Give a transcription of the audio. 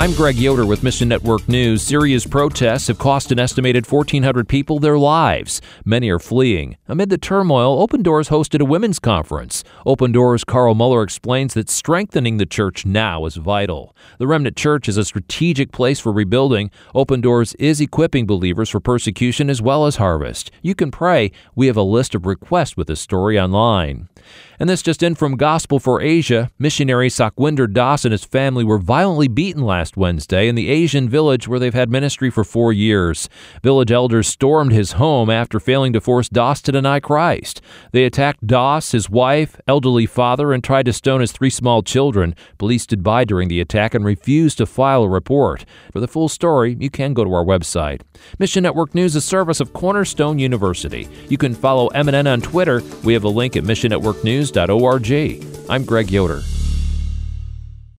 I'm Greg Yoder with Mission Network News. Syria's protests have cost an estimated 1,400 people their lives. Many are fleeing. Amid the turmoil, Open Doors hosted a women's conference. Open Doors' Carl Muller explains that strengthening the church now is vital. The Remnant Church is a strategic place for rebuilding. Open Doors is equipping believers for persecution as well as harvest. You can pray. We have a list of requests with this story online. And this just in from Gospel for Asia. Missionary Sakwinder Das and his family were violently beaten last Wednesday in the Asian village where they've had ministry for 4 years. Village elders stormed his home after failing to force Das to deny Christ. They attacked Das, his wife, elderly father, and tried to stone his 3 small children. Police stood by during the attack and refused to file a report. For the full story, you can go to our website. Mission Network News is a service of Cornerstone University. You can follow MNN on Twitter. We have a link at missionnetworknews.org. I'm Greg Yoder.